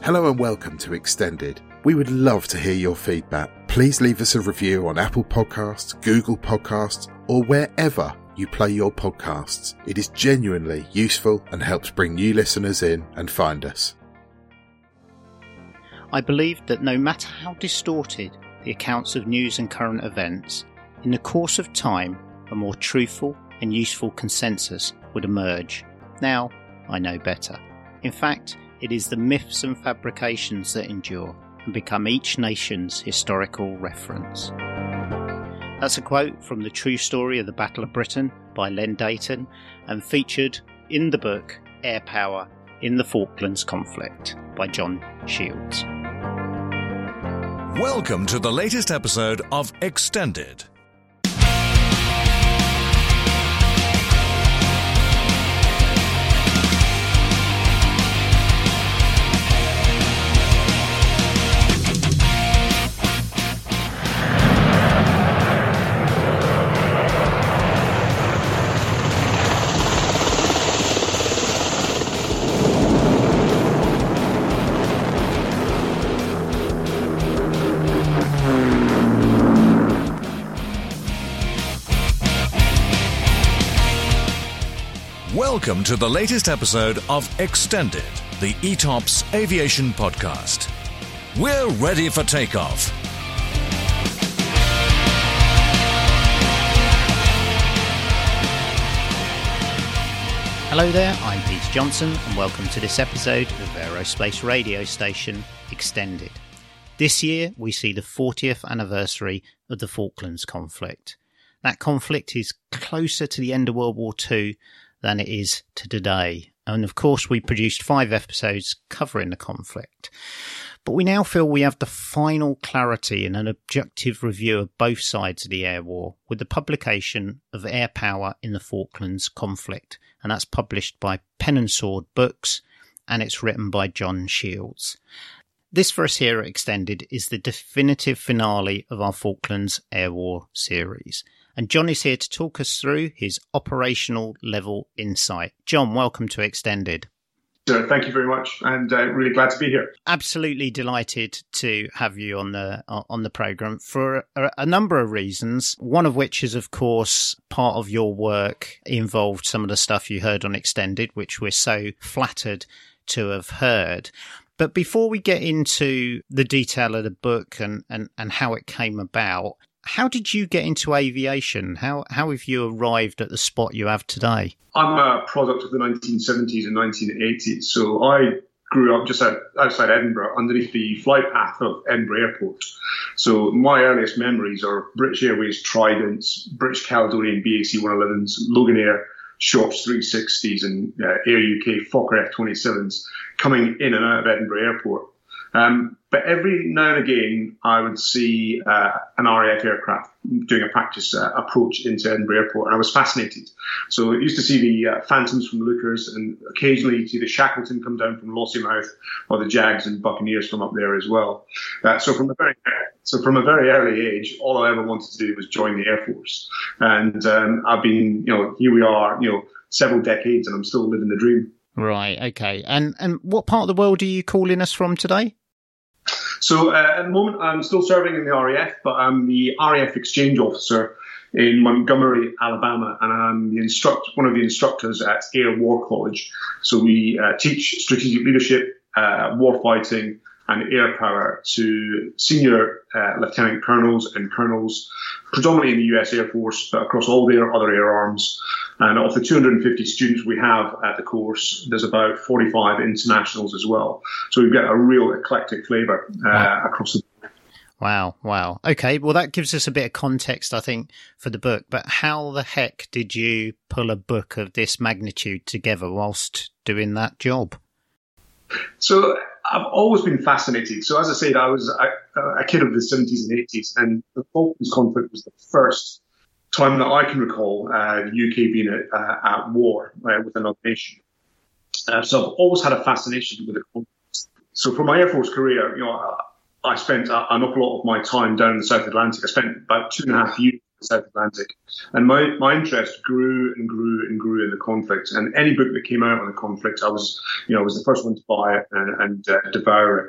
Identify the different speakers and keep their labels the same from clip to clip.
Speaker 1: Hello and welcome to Extended. We would love to hear your feedback. Please leave us a review on Apple Podcasts, Google Podcasts, or wherever you play your podcasts. It is genuinely useful and helps bring new listeners in and find us.
Speaker 2: I believe that no matter how distorted the accounts of news and current events, in the course of time, a more truthful and useful consensus would emerge. Now, I know better. In fact, it is the myths and fabrications that endure and become each nation's historical reference. That's a quote from The True Story of the Battle of Britain by Len Deighton and featured in the book Air Power in the Falklands Conflict by John Shields.
Speaker 3: Welcome to the latest episode of Extended. Welcome to the latest episode of Extended, the ETOPS Aviation Podcast. We're ready for takeoff.
Speaker 2: Hello there, I'm Peter Johnson and welcome to this episode of Aerospace Radio Station Extended. This year we see the 40th anniversary of the Falklands conflict. That conflict is closer to the end of World War II than it is to today. And of course, we produced 5 episodes covering the conflict. But we now feel we have the final clarity and an objective review of both sides of the air war with the publication of Air Power in the Falklands conflict. And that's published by Pen and Sword Books, and it's written by John Shields. This for us here at Extended is the definitive finale of our Falklands Air War series. And John is here to talk us through his operational level insight. John, welcome to Extended.
Speaker 4: So thank you very much, and really glad to be here.
Speaker 2: Absolutely delighted to have you on the programme for a number of reasons, one of which is, of course, part of your work involved some of the stuff you heard on Extended, which we're so flattered to have heard. But before we get into the detail of the book and how it came about, how did you get into aviation? How have you arrived at the spot you have today?
Speaker 4: I'm a product of the 1970s and 1980s. So I grew up just outside Edinburgh, underneath the flight path of Edinburgh Airport. So my earliest memories are British Airways Tridents, British Caledonian BAC 111s, Loganair Shops 360s, and Air UK Fokker F27s coming in and out of Edinburgh Airport. But every now and again, I would see an RAF aircraft doing a practice approach into Edinburgh Airport, and I was fascinated. So I used to see the Phantoms from Lookers, and occasionally see the Shackleton come down from Lossiemouth, or the Jags and Buccaneers from up there as well. So from a very early age, all I ever wanted to do was join the Air Force. And I've been, here we are, several decades, and I'm still living the dream.
Speaker 2: Right, okay. And what part of the world are you calling us from today?
Speaker 4: So at the moment, I'm still serving in the RAF, but I'm the RAF exchange officer in Montgomery, Alabama, and I'm one of the instructors at Air War College. So we teach strategic leadership, warfighting, and air power to senior lieutenant colonels and colonels, predominantly in the US Air Force, but across all their other air arms. And of the 250 students we have at the course, there's about 45 internationals as well. So we've got a real eclectic flavour across the board.
Speaker 2: Wow. Okay, well, that gives us a bit of context, I think, for the book. But how the heck did you pull a book of this magnitude together whilst doing that job?
Speaker 4: So I've always been fascinated. So as I said, I was a kid of the 70s and 80s, and the Falklands conflict was the first time that I can recall the UK being at war with another nation. So I've always had a fascination with the conflict. So for my Air Force career, I spent an awful lot of my time down in the South Atlantic. I spent about 2.5 years the South Atlantic. And my interest grew and grew and grew in the conflict. And any book that came out on the conflict, I was the first one to buy it and devour it.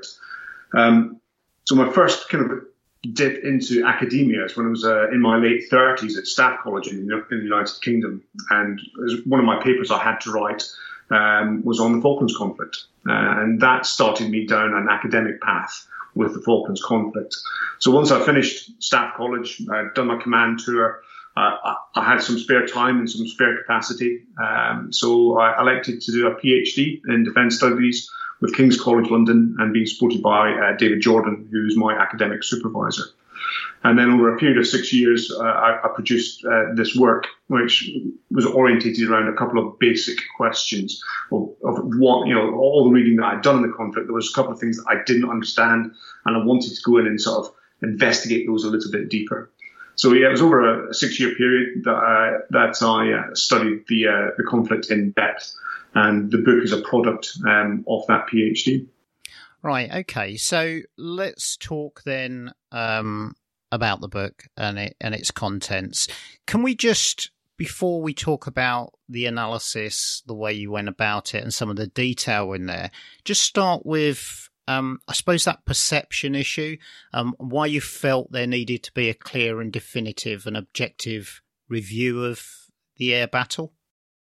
Speaker 4: So my first kind of dip into academia is when I was in my late 30s at Staff College in the United Kingdom. And one of my papers I had to write was on the Falklands conflict. And that started me down an academic path with the Falklands conflict. So once I finished Staff College, I'd done my command tour, I had some spare time and some spare capacity. So I elected to do a PhD in Defence Studies with King's College London and being supported by David Jordan, who's my academic supervisor. And then over a period of 6 years, I produced this work, which was orientated around a couple of basic questions of what, all the reading that I'd done in the conflict. There was a couple of things that I didn't understand, and I wanted to go in and sort of investigate those a little bit deeper. So yeah, it was over a 6 year period that I studied the conflict in depth, and the book is a product of that PhD.
Speaker 2: Right. Okay. So let's talk then about the book and its contents. Can we just, before we talk about the analysis, the way you went about it, and some of the detail in there, just start with, I suppose, that perception issue, why you felt there needed to be a clear and definitive and objective review of the air battle?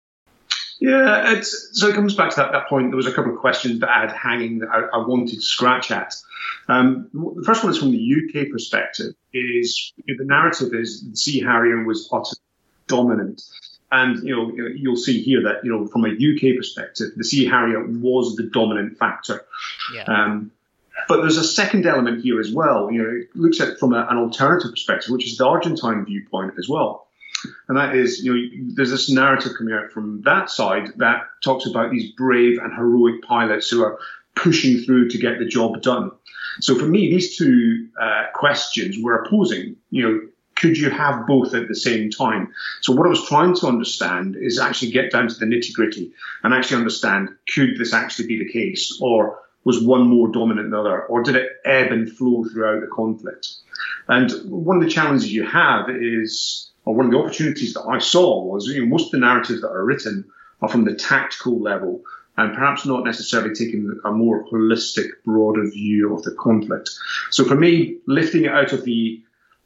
Speaker 4: Yeah, so it comes back to that point. There was a couple of questions that I had hanging that I wanted to scratch at. The first one is from the UK perspective. Is the narrative is the Sea Harrier was utterly dominant, and you'll see here that from a UK perspective, the Sea Harrier was the dominant factor. Yeah. But there's a second element here as well. It looks at it from an alternative perspective, which is the Argentine viewpoint as well. And that is, there's this narrative coming out from that side that talks about these brave and heroic pilots who are pushing through to get the job done. So for me, these two questions were opposing. Could you have both at the same time? So what I was trying to understand is actually get down to the nitty gritty and actually understand, could this actually be the case? Or was one more dominant than the other? Or did it ebb and flow throughout the conflict? And one of the challenges you have is, or one of the opportunities that I saw was, most of the narratives that are written are from the tactical level and perhaps not necessarily taking a more holistic, broader view of the conflict. So for me, lifting it out of the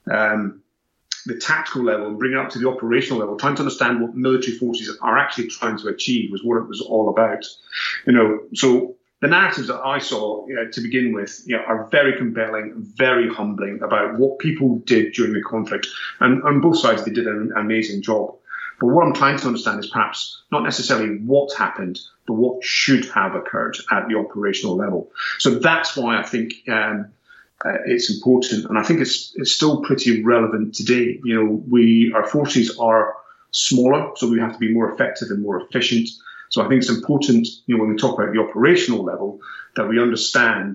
Speaker 4: tactical level and bringing it up to the operational level, trying to understand what military forces are actually trying to achieve was what it was all about. So the narratives that I saw to begin with are very compelling, very humbling about what people did during the conflict. And on both sides, they did an amazing job. But what I'm trying to understand is perhaps not necessarily what happened, but what should have occurred at the operational level. So that's why I think it's important. And I think it's still pretty relevant today. Our forces are smaller, so we have to be more effective and more efficient. So I think it's important, when we talk about the operational level, that we understand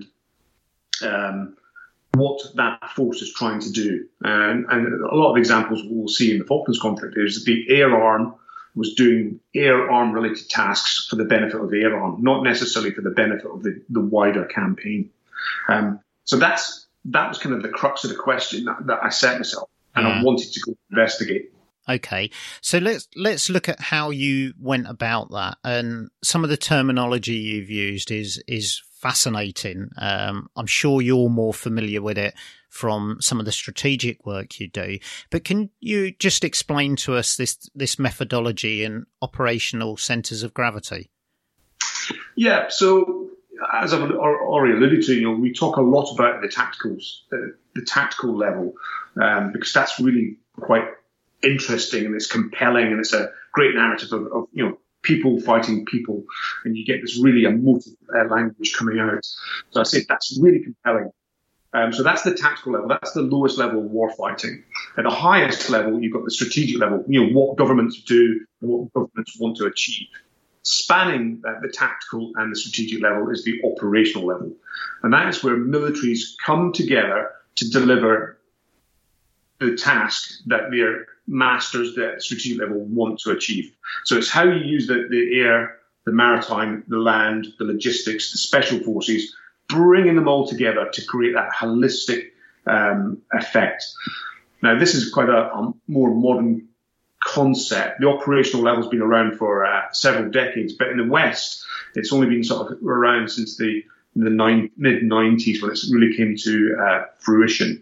Speaker 4: what that force is trying to do. And a lot of examples we'll see in the Falklands conflict is that the air arm was doing air arm related tasks for the benefit of the air arm, not necessarily for the benefit of the wider campaign. So that was kind of the crux of the question that I set myself, and I wanted to go investigate.
Speaker 2: Okay, so let's look at how you went about that, and some of the terminology you've used is fascinating. I'm sure you're more familiar with it from some of the strategic work you do, but can you just explain to us this methodology and operational centres of gravity? Yeah,
Speaker 4: so as I've already alluded to, we talk a lot about the tactical level, because that's really quite interesting and it's compelling and it's a great narrative of people fighting people, and you get this really emotive language coming out. So I say that's really compelling. So that's the tactical level. That's the lowest level of war fighting. At the highest level, you've got the strategic level, what governments do and what governments want to achieve. Spanning the tactical and the strategic level is the operational level. And that is where militaries come together to deliver the task that their masters at the strategic level want to achieve. So it's how you use the air, the maritime, the land, the logistics, the special forces, bringing them all together to create that holistic effect. Now, this is quite a more modern concept. The operational level has been around for several decades, but in the West, it's only been sort of around since the mid-90s when it really came to fruition.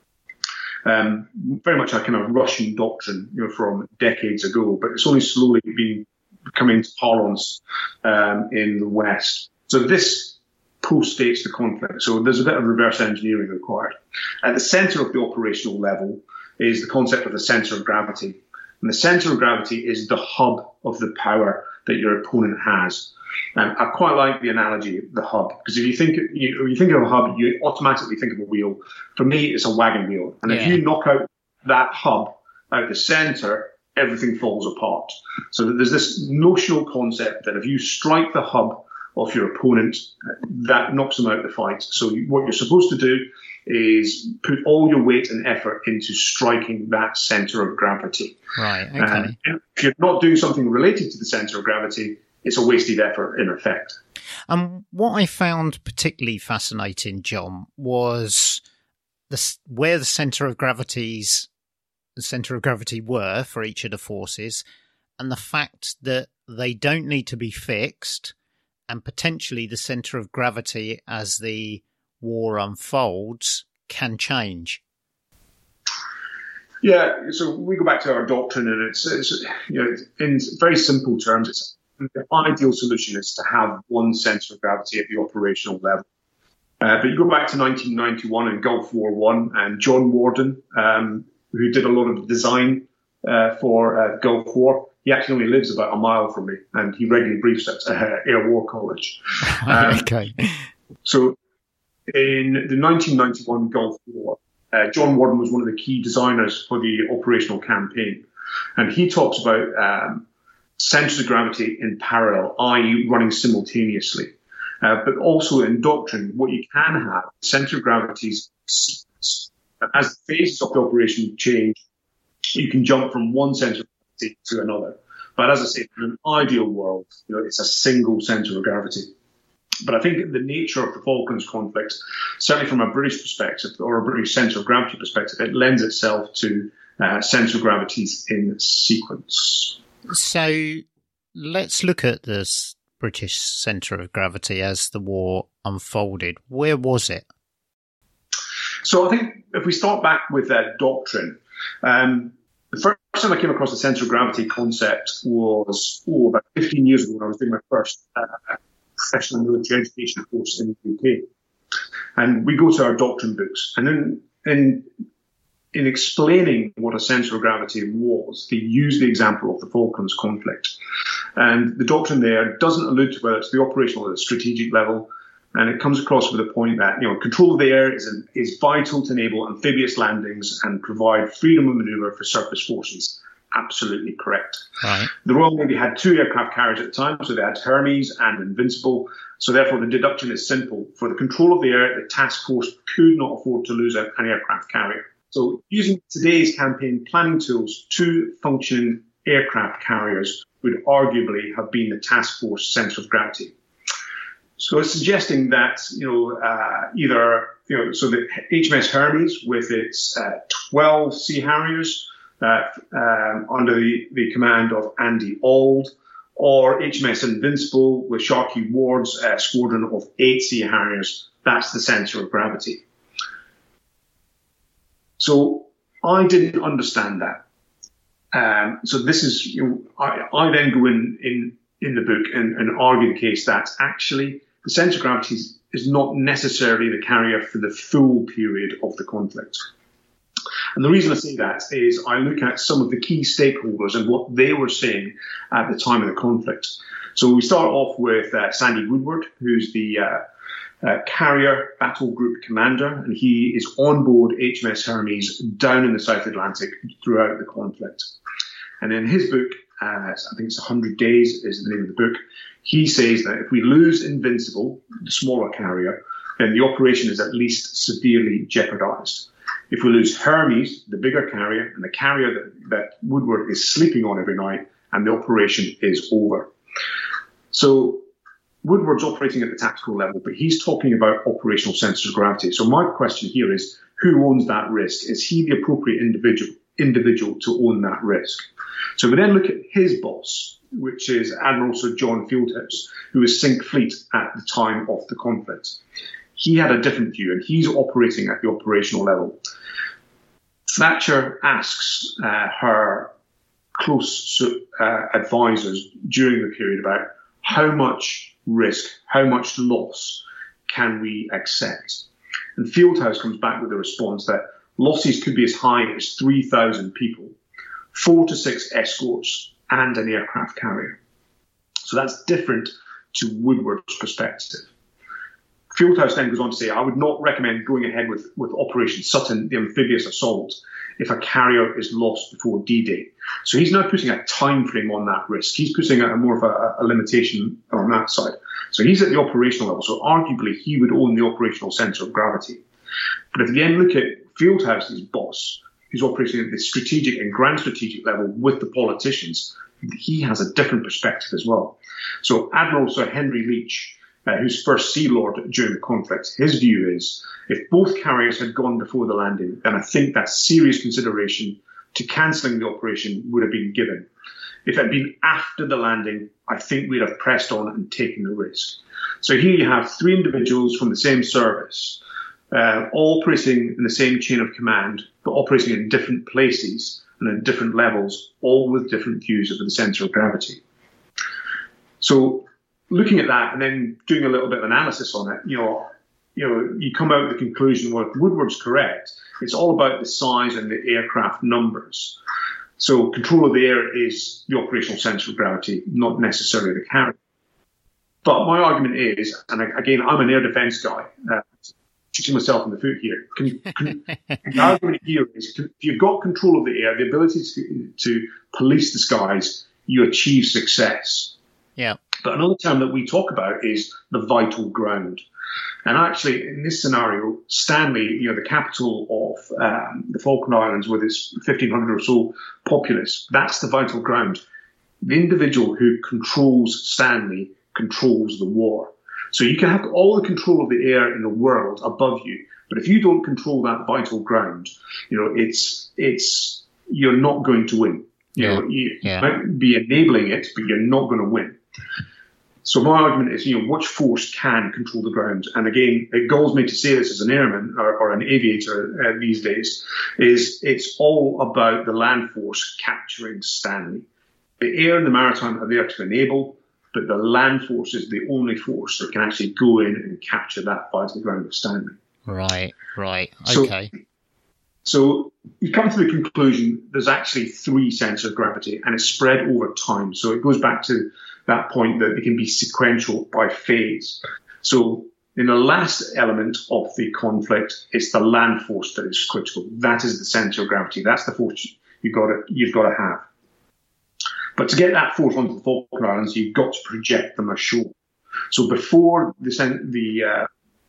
Speaker 4: Very much a kind of Russian doctrine, from decades ago, but it's only slowly been coming into parlance in the West. So this postdates the conflict. So there's a bit of reverse engineering required. At the center of the operational level is the concept of the center of gravity. And the center of gravity is the hub of the power that your opponent has. I quite like the analogy of the hub, because if you think of a hub, you automatically think of a wheel. For me, it's a wagon wheel. And if you knock out that hub out the center, everything falls apart. So there's this notional concept that if you strike the hub of your opponent, that knocks them out of the fight. So what you're supposed to do is put all your weight and effort into striking that center of gravity.
Speaker 2: Right, okay.
Speaker 4: If you're not doing something related to the center of gravity, it's a wasted effort in effect.
Speaker 2: What I found particularly fascinating, John, was where the center of gravity were for each of the forces, and the fact that they don't need to be fixed, and potentially the center of gravity as the war unfolds can change.
Speaker 4: Yeah, so we go back to our doctrine, and it's in very simple terms, the ideal solution is to have one center of gravity at the operational level. But you go back to 1991 and Gulf War I, and John Warden, who did a lot of design for Gulf War, he actually only lives about a mile from me, and he regularly briefs at Air War College.
Speaker 2: Okay.
Speaker 4: So in the 1991 Gulf War, John Warden was one of the key designers for the operational campaign. And he talks about centers of gravity in parallel, i.e. running simultaneously. But also in doctrine, what you can have, center of gravity's sequence. As the phases of the operation change, you can jump from one center of gravity to another. But as I say, in an ideal world, it's a single center of gravity. But I think the nature of the Falklands conflict, certainly from a British perspective or a British center of gravity perspective, it lends itself to center of gravities in sequence.
Speaker 2: So let's look at this British centre of gravity as the war unfolded. Where was it?
Speaker 4: So I think if we start back with that doctrine, the first time I came across the centre of gravity concept was about 15 years ago when I was doing my first professional military education course in the UK. And we go to our doctrine books, and in explaining what a centre of gravity was, they use the example of the Falklands conflict. And the doctrine there doesn't allude to whether it's the operational or the strategic level. And it comes across with the point that, control of the air is vital to enable amphibious landings and provide freedom of manoeuvre for surface forces. Absolutely correct.
Speaker 2: Right.
Speaker 4: The Royal Navy had two aircraft carriers at the time, so they had Hermes and Invincible. So therefore, the deduction is simple. For the control of the air, the task force could not afford to lose an aircraft carrier. So using today's campaign planning tools, two functioning aircraft carriers would arguably have been the task force centre of gravity. So it's suggesting that, so the HMS Hermes with its 12 Sea Harriers under the command of Andy Auld, or HMS Invincible with Sharkey Ward's squadron of 8 Sea Harriers, that's the centre of gravity. So I didn't understand that. So this is, I then go in the book and argue the case that actually the centre of gravity is not necessarily the carrier for the full period of the conflict. And the reason I say that is I look at some of the key stakeholders and what they were saying at the time of the conflict. So we start off with Sandy Woodward, who's the carrier battle group commander, and he is on board HMS Hermes down in the South Atlantic throughout the conflict. And in his book, I think it's 100 Days is the name of the book, he says that if we lose Invincible, the smaller carrier, then the operation is at least severely jeopardized. If we lose Hermes, the bigger carrier, and the carrier that Woodward is sleeping on every night, and the operation is over. So Woodward's operating at the tactical level, but he's talking about operational centres of gravity. So my question here is, who owns that risk? Is he the appropriate individual to own that risk? So we then look at his boss, which is Admiral Sir John Fieldhouse, who was Cinque Fleet at the time of the conflict. He had a different view, and he's operating at the operational level. Thatcher asks her close advisors during the period about how much risk, how much loss can we accept? And Fieldhouse comes back with a response that losses could be as high as 3,000 people, 4 to 6 escorts, and an aircraft carrier. So that's different to Woodward's perspective. Fieldhouse then goes on to say, I would not recommend going ahead with Operation Sutton, the amphibious assault, if a carrier is lost before D-Day. So he's now putting a time frame on that risk. He's putting more of a limitation on that side. So he's at the operational level. So arguably he would own the operational centre of gravity. But if you then look at Fieldhouse's boss, who's operating at the strategic and grand strategic level with the politicians, he has a different perspective as well. So Admiral Sir Henry Leach, who's First Sea Lord during the conflict, his view is if both carriers had gone before the landing, then I think that serious consideration to cancelling the operation would have been given. If it had been after the landing, I think we'd have pressed on and taken the risk. So here you have 3 individuals from the same service, all operating in the same chain of command, but operating in different places and at different levels, all with different views of the centre of gravity. So looking at that and then doing a little bit of analysis on it, you come out with the conclusion, well, if Woodward's correct, it's all about the size and the aircraft numbers. So control of the air is the operational centre of gravity, not necessarily the carrier. But my argument is, and again, I'm an air defence guy, shooting myself in the foot here. The argument here is if you've got control of the air, the ability to police the skies, you achieve success.
Speaker 2: Yeah.
Speaker 4: But another term that we talk about is the vital ground. And actually, in this scenario, Stanley, the capital of the Falkland Islands with its 1,500 or so populace, that's the vital ground. The individual who controls Stanley controls the war. So you can have all the control of the air in the world above you, but if you don't control that vital ground, you're not going to win. You might be enabling it, but you're not going to win. So my argument is, which force can control the ground? And again, it galls me to say this as an airman or an aviator these days, is it's all about the land force capturing Stanley. The air and the maritime are there to enable, but the land force is the only force that can actually go in and capture that vital ground of Stanley.
Speaker 2: Right, okay.
Speaker 4: So you come to the conclusion there's actually 3 centres of gravity, and it's spread over time. So it goes back to that point that it can be sequential by phase. So in the last element of the conflict, it's the land force that is critical. That is the centre of gravity. That's the force you've got to have. But to get that force onto the Falkland Islands, you've got to project them ashore. So before the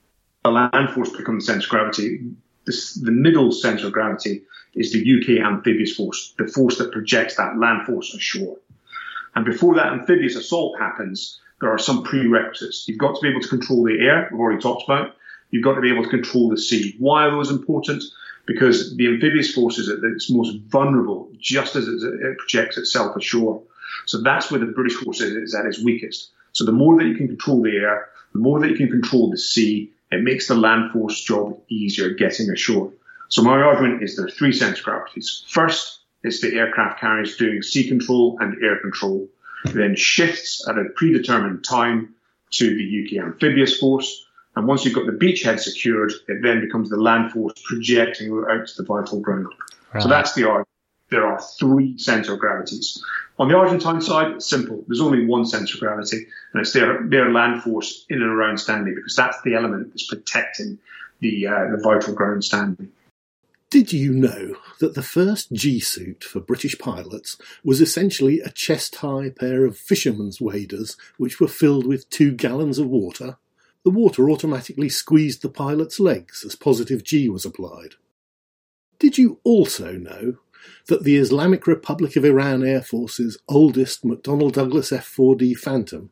Speaker 4: land force becomes the centre of gravity, the middle centre of gravity is the UK amphibious force, the force that projects that land force ashore. And before that amphibious assault happens, there are some prerequisites. You've got to be able to control the air, we've already talked about. You've got to be able to control the sea. Why are those important? Because the amphibious force is at its most vulnerable just as it projects itself ashore. So that's where the British force is at its weakest. So the more that you can control the air, the more that you can control the sea, it makes the land force job easier getting ashore. So my argument is there are 3 centres of gravities. First, it's the aircraft carriers doing sea control and air control. Then shifts at a predetermined time to the UK amphibious force. And once you've got the beachhead secured, it then becomes the land force projecting out to the vital ground. Right. So that's the argument. There are 3 centres of gravities. On the Argentine side, it's simple. There's only 1 centre of gravity, and it's their land force in and around Stanley, because that's the element that's protecting the vital ground Stanley.
Speaker 5: Did you know that the first G-suit for British pilots was essentially a chest-high pair of fisherman's waders which were filled with 2 gallons of water? The water automatically squeezed the pilot's legs as positive G was applied. Did you also know that the Islamic Republic of Iran Air Force's oldest McDonnell Douglas F-4D Phantom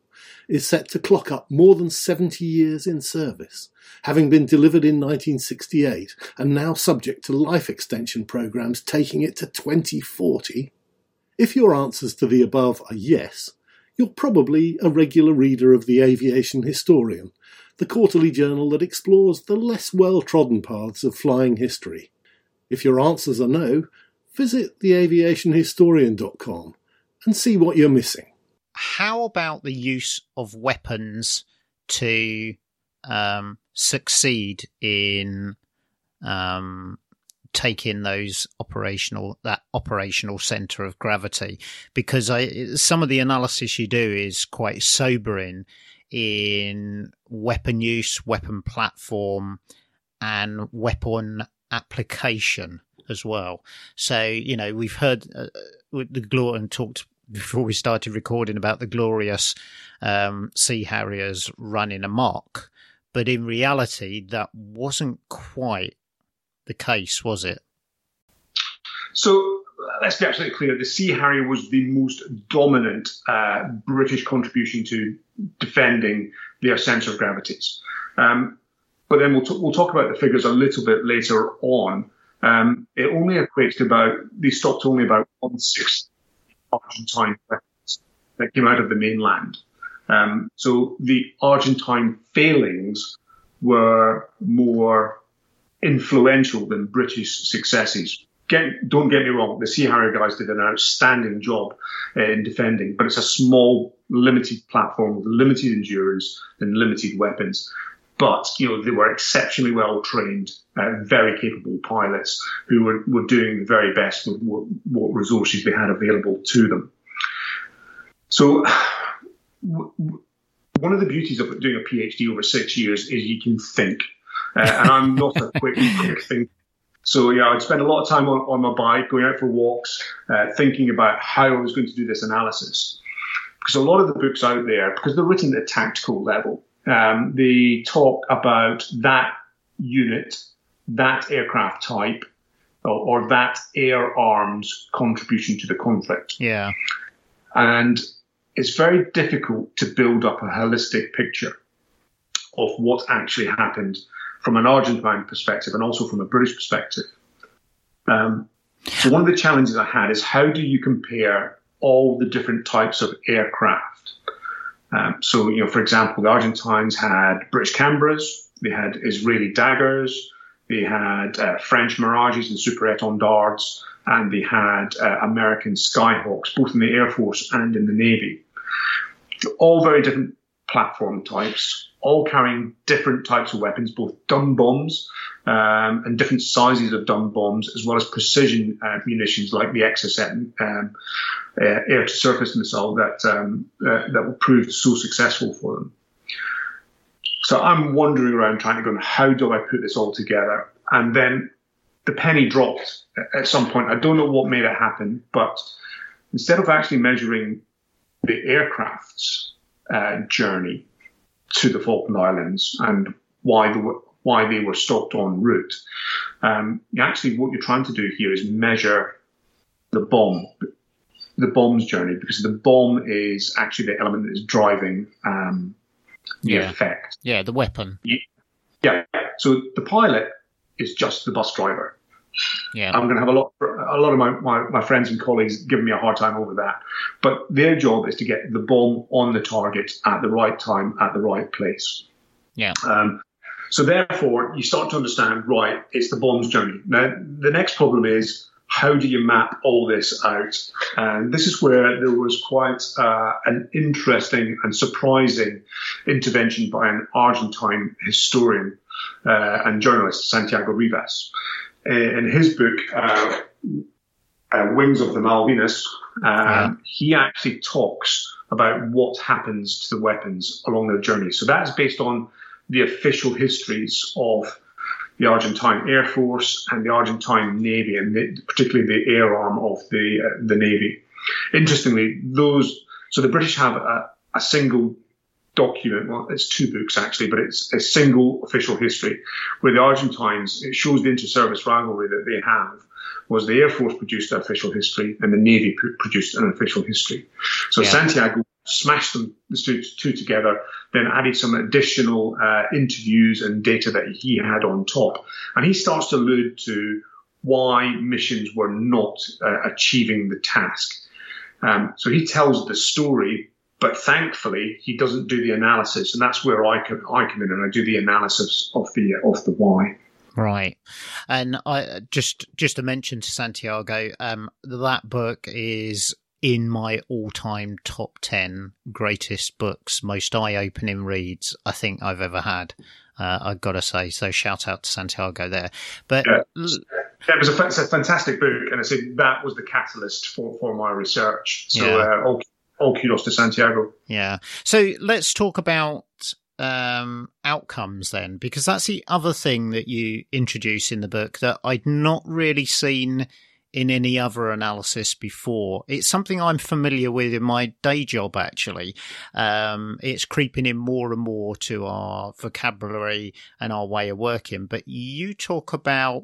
Speaker 5: is set to clock up more than 70 years in service, having been delivered in 1968 and now subject to life extension programmes taking it to 2040? If your answers to the above are yes, you're probably a regular reader of The Aviation Historian, the quarterly journal that explores the less well-trodden paths of flying history. If your answers are no, visit theaviationhistorian.com and see what you're missing.
Speaker 2: How about the use of weapons to succeed in taking that operational centre of gravity? Because some of the analysis you do is quite sobering in weapon use, weapon platform, and weapon application as well. So, we've heard and talked before we started recording about the glorious Sea Harriers running amok, but in reality, that wasn't quite the case, was it?
Speaker 4: So let's be absolutely clear. The Sea Harrier was the most dominant British contribution to defending their centre of gravities. But then we'll talk about the figures a little bit later on. It only equates to they stopped only about 1/6 Argentine weapons that came out of the mainland. So the Argentine failings were more influential than British successes. Don't get me wrong, the Sea Harrier guys did an outstanding job in defending, but it's a small, limited platform with limited endurance and limited weapons. But, they were exceptionally well trained, very capable pilots who were doing the very best with what resources they had available to them. So one of the beauties of doing a PhD over 6 years is you can think. And I'm not a quick thinker. So, I'd spend a lot of time on my bike, going out for walks, thinking about how I was going to do this analysis. Because a lot of the books out there, because they're written at a tactical level, they talk about that unit, that aircraft type, or that air arm's contribution to the conflict.
Speaker 2: Yeah.
Speaker 4: And it's very difficult to build up a holistic picture of what actually happened from an Argentine perspective and also from a British perspective. So one of the challenges I had is how do you compare all the different types of aircraft? So, for example, the Argentines had British Canberras, they had Israeli Daggers, they had French Mirages and Super Étendards, and they had American Skyhawks, both in the Air Force and in the Navy. All very different platform types, all carrying different types of weapons, both dumb bombs and different sizes of dumb bombs, as well as precision munitions like the Exocet air-to-surface missile that proved so successful for them. So I'm wandering around trying to go, how do I put this all together? And then the penny dropped at some point. I don't know what made it happen, but instead of actually measuring the aircraft's journey to the Falkland Islands and why they were stopped en route, actually what you're trying to do here is measure the bomb's journey, because the bomb is actually the element that is driving the effect.
Speaker 2: Yeah, the weapon.
Speaker 4: Yeah. So the pilot is just the bus driver.
Speaker 2: Yeah.
Speaker 4: I'm going to have a lot of my friends and colleagues giving me a hard time over that. But their job is to get the bomb on the target at the right time, at the right place.
Speaker 2: Yeah.
Speaker 4: So therefore, you start to understand, right, it's the bomb's journey. Now, the next problem is, how do you map all this out? And this is where there was quite an interesting and surprising intervention by an Argentine historian and journalist, Santiago Rivas. In his book, Wings of the Malvinas, he actually talks about what happens to the weapons along their journey. So that's based on the official histories of the Argentine Air Force and the Argentine Navy, and particularly the air arm of the Navy. Interestingly, so the British have a single document, well, it's two books actually, but it's a single official history, where the Argentines, it shows the inter-service rivalry that they have, was the Air Force produced an official history and the Navy produced an official history. So Santiago smashed the two together, then added some additional interviews and data that he had on top. And he starts to allude to why missions were not achieving the task. So he tells the story, but thankfully he doesn't do the analysis, and that's where I come in and I do the analysis of the why.
Speaker 2: Right. And I just to mention to Santiago, that book is in my all-time top 10 greatest books, most eye-opening reads I think I've ever had. I've got to say, so shout out to Santiago there. But
Speaker 4: it's a fantastic book, and I said that was the catalyst for my research. So all kudos to Santiago.
Speaker 2: Yeah. So let's talk about outcomes then, because that's the other thing that you introduce in the book that I'd not really seen in any other analysis before. It's something I'm familiar with in my day job, actually. It's creeping in more and more to our vocabulary and our way of working. But you talk about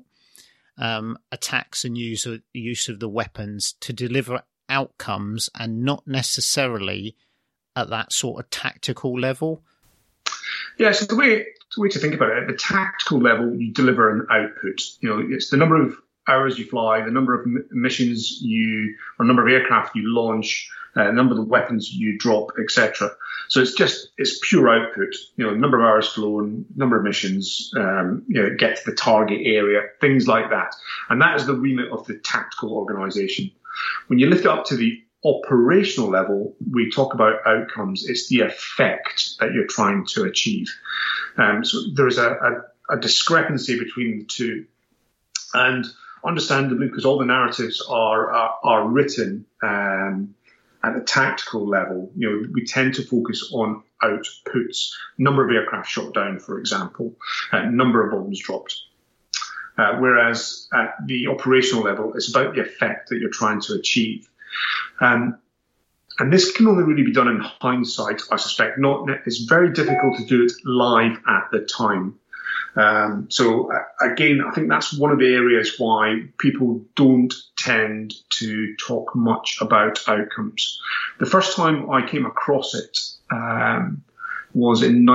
Speaker 2: attacks and use of the weapons to deliver outcomes, and not necessarily at that sort of tactical level.
Speaker 4: Yeah, so the way to think about it, at the tactical level, you deliver an output. It's the number of hours you fly, the number of missions or number of aircraft you launch, number of the weapons you drop, etc. So it's pure output. Number of hours flown, number of missions, get to the target area, things like that. And that is the remit of the tactical organization. When you lift it up to the operational level, we talk about outcomes. It's the effect that you're trying to achieve. So there's a discrepancy between the two. And understandably, because all the narratives are written at the tactical level, we tend to focus on outputs, number of aircraft shot down, for example, number of bombs dropped. Whereas at the operational level, it's about the effect that you're trying to achieve. And this can only really be done in hindsight, I suspect. It's very difficult to do it live at the time. So again, I think that's one of the areas why people don't tend to talk much about outcomes. The first time I came across it was in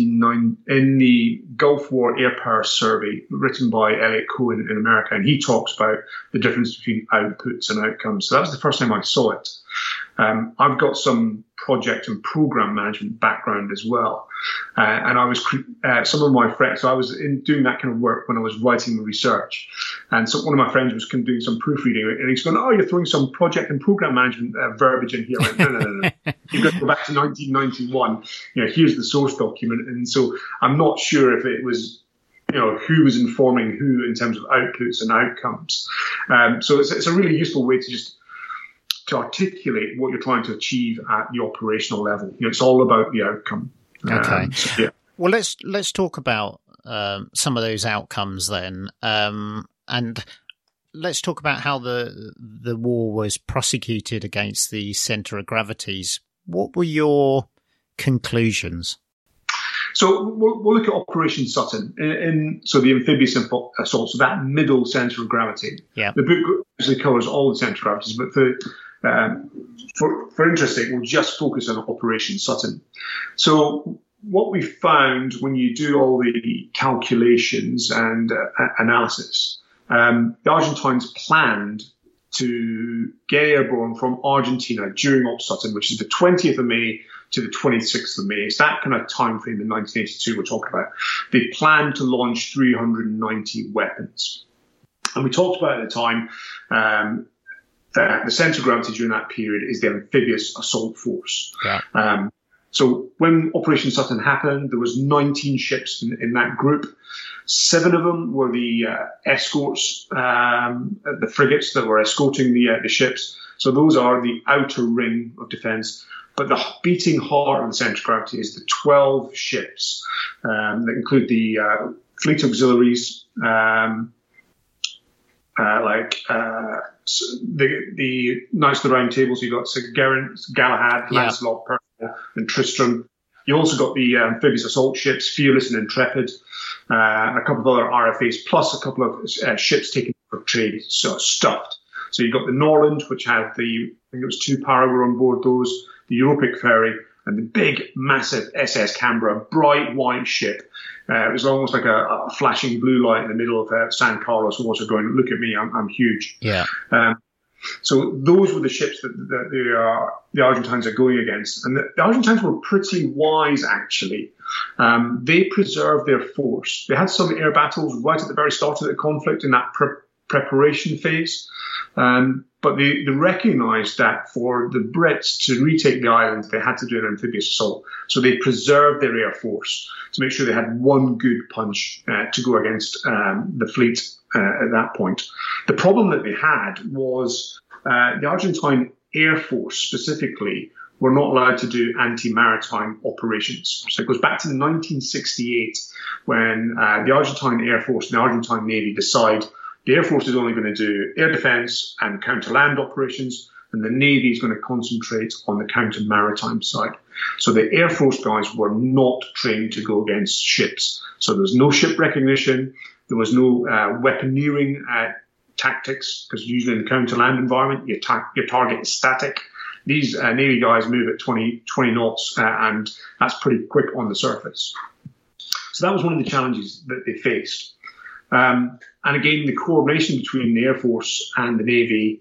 Speaker 4: the Gulf War Air Power Survey written by Elliot Cohen in America, and he talks about the difference between outputs and outcomes. So that was the first time I saw it. I've got some project and program management background as well, and I was some of my friends. So I was doing that kind of work when I was writing the research, and so one of my friends was kind of doing some proofreading, and he's going, "Oh, you're throwing some project and program management verbiage in here." I went, no. You've got to go back to 1991. Here's the source document, and so I'm not sure if it was, who was informing who in terms of outputs and outcomes. So it's a really useful way to articulate what you're trying to achieve at the operational level. It's all about the outcome.
Speaker 2: Okay. Well, let's talk about some of those outcomes then, and let's talk about how the war was prosecuted against the centre of gravities. What were your conclusions?
Speaker 4: So we'll look at Operation Sutton, so the amphibious assault, so that middle centre of gravity.
Speaker 2: Yeah.
Speaker 4: The book actually covers all the centre of gravities, but for interest sake, we'll just focus on Operation Sutton. So what we found when you do all the calculations and analysis, the Argentines planned to get airborne from Argentina during Op Sutton, which is the 20th of May to the 26th of May. It's that kind of time frame in 1982 we're talking about. They planned to launch 390 weapons. And we talked about at the time that the centre of gravity during that period is the amphibious assault force. Yeah. So when Operation Sutton happened, there was 19 ships in that group. 7 of them were the escorts, the frigates that were escorting the ships. So those are the outer ring of defence. But the beating heart of the centre of gravity is the 12 ships that include the fleet auxiliaries, the Knights of the Round Table. So you've got Sir Galahad, Lancelot, Percival, and Tristram. You also got the amphibious assault ships, Fearless and Intrepid, a couple of other RFAs, plus a couple of ships taken for trade, so stuffed. So you've got the Norland, which had I think it was 2 Paragon on board those. the Europic ferry, and the big, massive SS Canberra, bright white ship. It was almost like a flashing blue light in the middle of San Carlos water going, look at me, I'm huge.
Speaker 2: Yeah.
Speaker 4: So those were the ships that the Argentines are going against. And the Argentines were pretty wise, actually. They preserved their force. They had some air battles right at the very start of the conflict in that preparation phase. But they recognized that for the Brits to retake the island, they had to do an amphibious assault. So they preserved their air force to make sure they had one good punch to go against the fleet at that point. The problem that they had was the Argentine Air Force specifically were not allowed to do anti-maritime operations. So it goes back to 1968 when the Argentine Air Force and the Argentine Navy decide the Air Force is only going to do air defense and counter-land operations, and the Navy is going to concentrate on the counter-maritime side. So the Air Force guys were not trained to go against ships. So there was no ship recognition, there was no weaponeering tactics, because usually in the counter-land environment, your target is static. These Navy guys move at 20 knots, and that's pretty quick on the surface. So that was one of the challenges that they faced. And again, the coordination between the Air Force and the Navy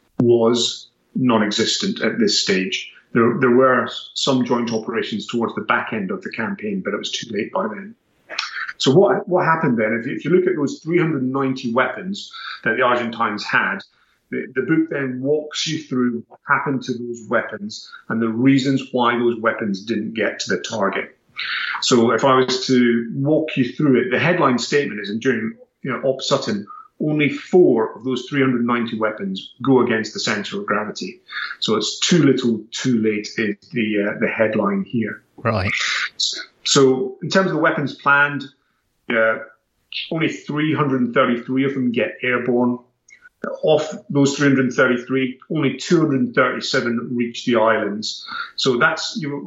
Speaker 4: was non-existent at this stage. There were some joint operations towards the back end of the campaign, but it was too late by then. So what happened then, if you look at those 390 weapons that the Argentines had, the book then walks you through what happened to those weapons and the reasons why those weapons didn't get to the target. So if I was to walk you through it, the headline statement is, during Op Sutton, only 4 of those 390 weapons go against the center of gravity. So it's too little, too late is the headline here.
Speaker 2: Right.
Speaker 4: So in terms of the weapons planned, only 333 of them get airborne. Of those 333, only 237 reach the islands. So that's you've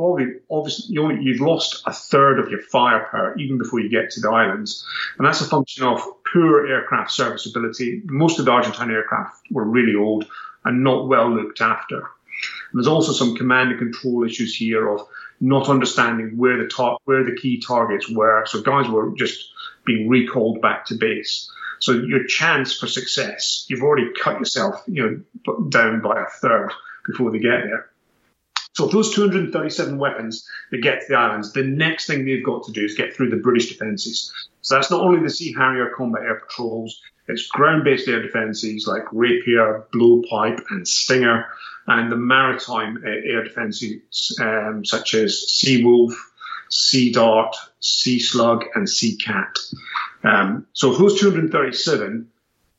Speaker 4: lost a third of your firepower even before you get to the islands, and that's a function of poor aircraft serviceability. Most of the Argentine aircraft were really old and not well looked after. And there's also some command and control issues here of not understanding where the key targets were. So guys were just being recalled back to base. So your chance for success, you've already cut yourself, down by a third before they get there. So if those 237 weapons that get to the islands, the next thing they've got to do is get through the British defences. So that's not only the Sea Harrier combat air patrols, it's ground-based air defences like Rapier, Blowpipe and Stinger, and the maritime air defences such as Seawolf, Sea Dart, Sea Slug and Sea Cat. So of those 237,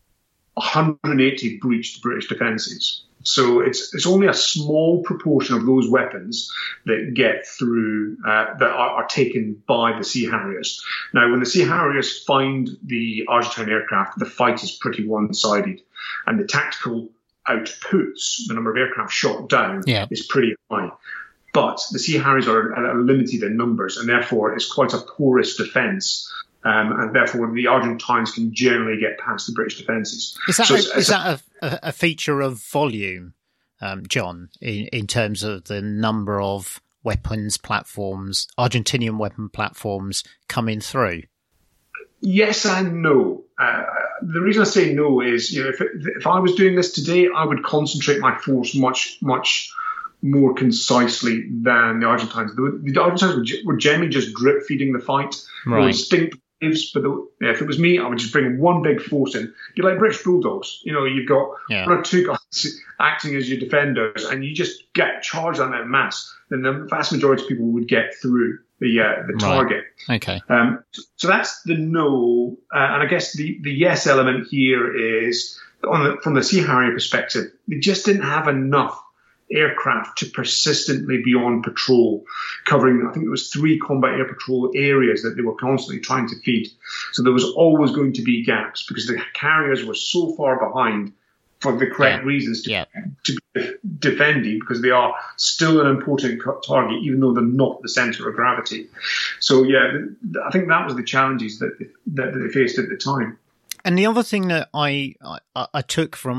Speaker 4: 180 breached British defences. So it's only a small proportion of those weapons that get through, that are taken by the Sea Harriers. Now, when the Sea Harriers find the Argentine aircraft, the fight is pretty one-sided, and the tactical outputs, the number of aircraft shot down, is pretty high. But the Sea Harriers are limited in numbers, and therefore it's quite a porous defence. And therefore the Argentines can generally get past the British defences. Is
Speaker 2: that a feature of volume, John, in terms of the number of weapons platforms, Argentinian weapon platforms coming through?
Speaker 4: Yes and no. The reason I say no is, if I was doing this today, I would concentrate my force much more concisely than the Argentines. The Argentines were generally just drip feeding the fight.
Speaker 2: Right.
Speaker 4: Instinctive, but if it was me, I would just bring one big force in. You're like British Bulldogs. You've got one or two guys acting as your defenders, and you just get charged on that mass. Then the vast majority of people would get through the target.
Speaker 2: Okay.
Speaker 4: So that's the no, and I guess the yes element here is from the Sea Harrier perspective, they just didn't have enough aircraft to persistently be on patrol, covering, I think it was 3 combat air patrol areas that they were constantly trying to feed. So there was always going to be gaps because the carriers were so far behind for the correct reasons to be defending, because they are still an important target, even though they're not the centre of gravity. So, I think that was the challenges that they faced at the time.
Speaker 2: And the other thing that I took from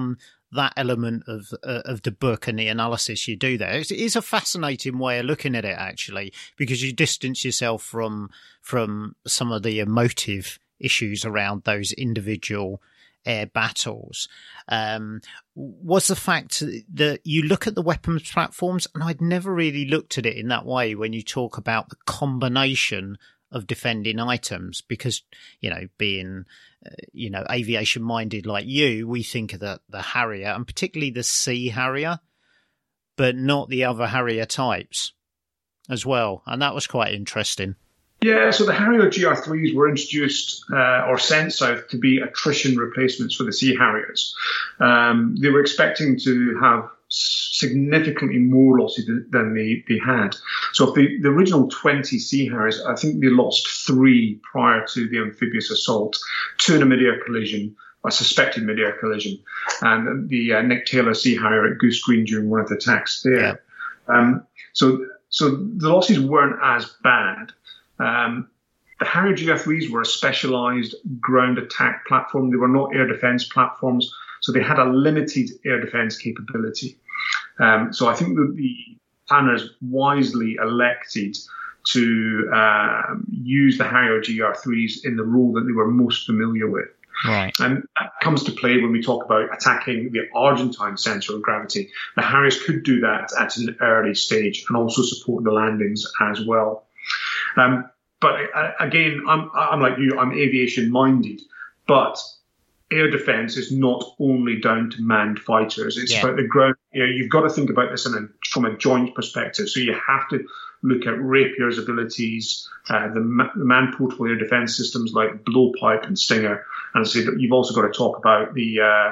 Speaker 2: that element of the book and the analysis you do there. It is a fascinating way of looking at it, actually, because you distance yourself from some of the emotive issues around those individual air battles. Was the fact that you look at the weapons platforms, and I'd never really looked at it in that way when you talk about the combination of defending items, because, being, aviation minded like you, we think of the Harrier, and particularly the Sea Harrier, but not the other Harrier types as well. And that was quite interesting.
Speaker 4: Yeah, so the Harrier GR3s were introduced or sent south to be attrition replacements for the Sea Harriers. They were expecting to have significantly more losses than they had. So of the original 20 Sea Harriers, I think they lost 3 prior to the amphibious assault, 2 in a mid-air collision, a suspected mid-air collision, and the Nick Taylor Sea Harrier at Goose Green during one of the attacks there. Yeah. So the losses weren't as bad. The Harrier GR3s were a specialised ground attack platform. They were not air defence platforms, so they had a limited air defence capability. So I think that the planners wisely elected to use the Harrier GR3s in the role that they were most familiar with.
Speaker 2: Right.
Speaker 4: And that comes to play when we talk about attacking the Argentine centre of gravity. The Harriers could do that at an early stage and also support the landings as well. But again, I'm like you, I'm aviation minded, but air defence is not only down to manned fighters. It's about the ground. You've got to think about this from a joint perspective. So you have to look at Rapier's abilities, the man-portable air defence systems like Blowpipe and Stinger, and so you've also got to talk about the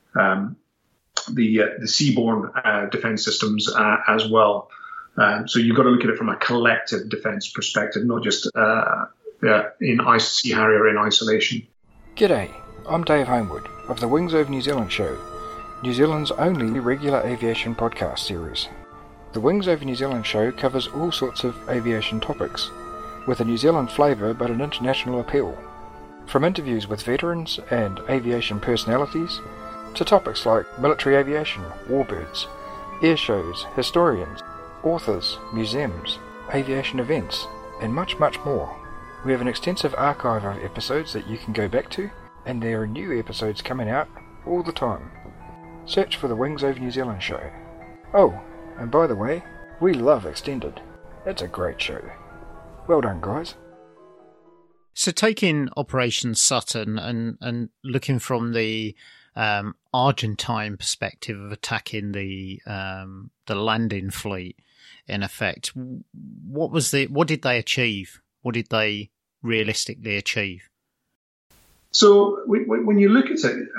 Speaker 4: seaborne defence systems as well. So you've got to look at it from a collective defence perspective, not just in Sea Harrier in isolation.
Speaker 6: G'day, I'm Dave Homewood of the Wings Over New Zealand show, New Zealand's only regular aviation podcast series. The Wings Over New Zealand show covers all sorts of aviation topics, with a New Zealand flavour but an international appeal. From interviews with veterans and aviation personalities, to topics like military aviation, warbirds, air shows, historians, authors, museums, aviation events, and much, much more. We have an extensive archive of episodes that you can go back to, and there are new episodes coming out all the time. Search for the Wings Over New Zealand show. Oh, and by the way, we love Extended. It's a great show. Well done, guys.
Speaker 2: So taking Operation Sutton and looking from the Argentine perspective of attacking the landing fleet, in effect, what did they achieve? What did they realistically achieve?
Speaker 4: So when you look at it,